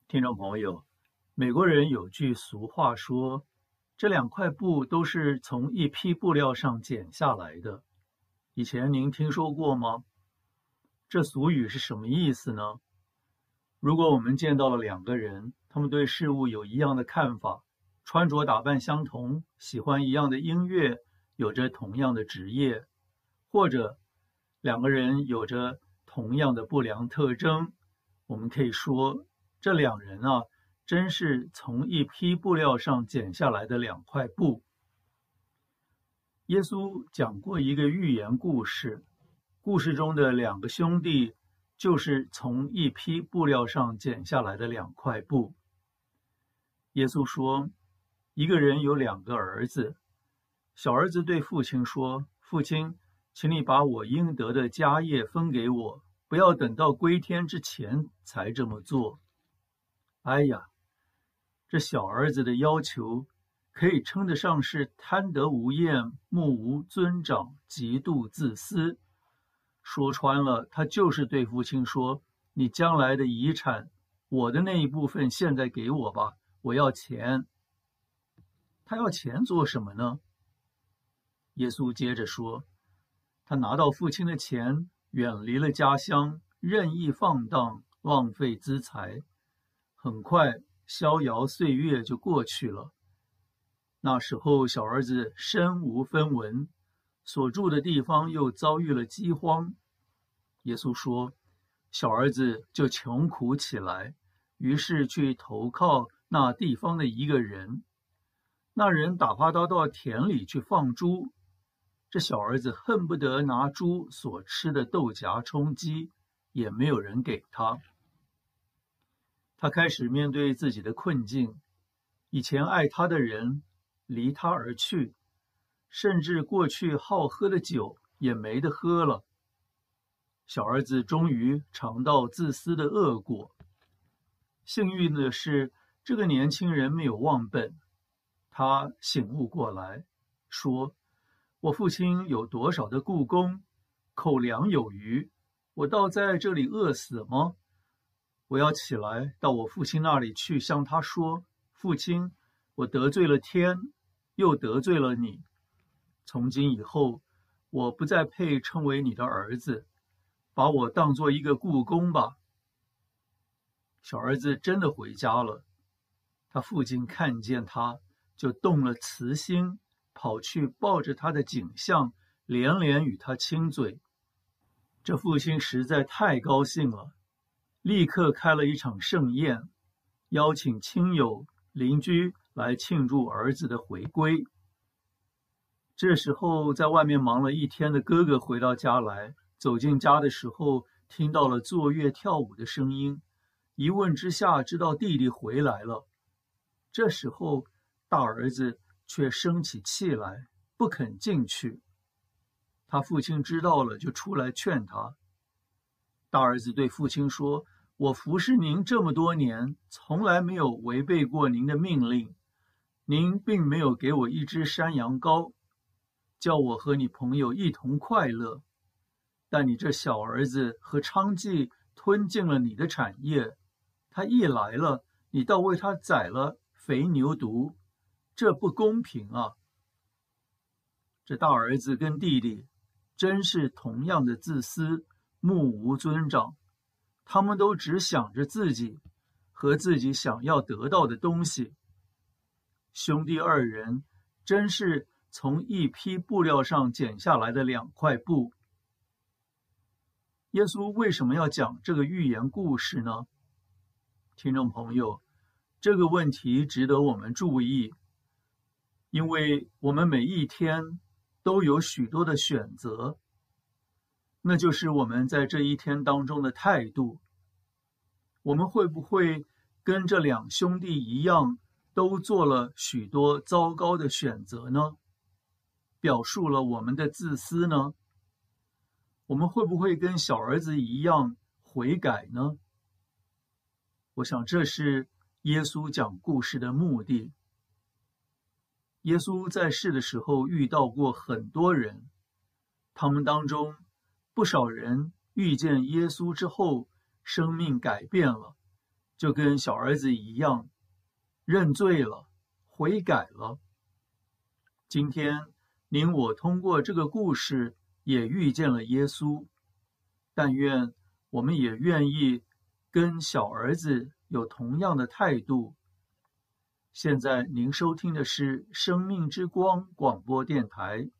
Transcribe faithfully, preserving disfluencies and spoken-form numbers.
听众朋友，美国人有句俗话说，这两块布都是从一批布料上剪下来的。以前您听说过吗？这俗语是什么意思呢？如果我们见到了两个人，他们对事物有一样的看法，穿着打扮相同，喜欢一样的音乐，有着同样的职业，或者两个人有着同样的不良特征，我们可以说这两人啊，真是从一批布料上剪下来的两块布。耶稣讲过一个寓言故事，故事中的两个兄弟就是从一批布料上剪下来的两块布。耶稣说，一个人有两个儿子，小儿子对父亲说，父亲，请你把我应得的家业分给我，不要等到归天之前才这么做。哎呀，这小儿子的要求可以称得上是贪得无厌、目无尊长、极度自私。说穿了，他就是对父亲说，你将来的遗产，我的那一部分现在给我吧，我要钱。他要钱做什么呢？耶稣接着说，他拿到父亲的钱，远离了家乡，任意放荡，浪费资财，很快逍遥岁月就过去了。那时候小儿子身无分文，所住的地方又遭遇了饥荒。耶稣说，小儿子就穷苦起来，于是去投靠那地方的一个人。那人打发他到田里去放猪，这小儿子恨不得拿猪所吃的豆荚充饥，也没有人给他。他开始面对自己的困境，以前爱他的人离他而去，甚至过去好喝的酒也没得喝了。小儿子终于尝到自私的恶果。幸运的是，这个年轻人没有忘本，他醒悟过来，说，我父亲有多少的雇工，口粮有余，我倒在这里饿死吗？我要起来到我父亲那里去，向他说，父亲，我得罪了天，又得罪了你，从今以后我不再配称为你的儿子，把我当作一个雇工吧。小儿子真的回家了，他父亲看见他，就动了慈心，跑去抱着他的颈项，连连与他亲嘴。这父亲实在太高兴了，立刻开了一场盛宴，邀请亲友邻居来庆祝儿子的回归。这时候在外面忙了一天的哥哥回到家来，走进家的时候听到了坐乐跳舞的声音，一问之下知道弟弟回来了。这时候大儿子却生起气来，不肯进去。他父亲知道了，就出来劝他。大儿子对父亲说，我服侍您这么多年，从来没有违背过您的命令，您并没有给我一只山羊羔，叫我和你朋友一同快乐，但你这小儿子和娼妓吞尽了你的产业，他一来了，你倒为他宰了肥牛犊，这不公平啊！这大儿子跟弟弟真是同样的自私，目无尊长，他们都只想着自己和自己想要得到的东西。兄弟二人真是从一批布料上剪下来的两块布。耶稣为什么要讲这个寓言故事呢？听众朋友，这个问题值得我们注意，因为我们每一天都有许多的选择，那就是我们在这一天当中的态度。我们会不会跟这两兄弟一样，都做了许多糟糕的选择呢？表述了我们的自私呢？我们会不会跟小儿子一样悔改呢？我想这是耶稣讲故事的目的。耶稣在世的时候遇到过很多人，他们当中不少人遇见耶稣之后，生命改变了， 就跟小儿子一样，认罪了，悔改了。今天您我通过这个故事也遇见了耶稣，但愿我们也愿意跟小儿子有同样的态度。现在您收听的是生命之光广播电台，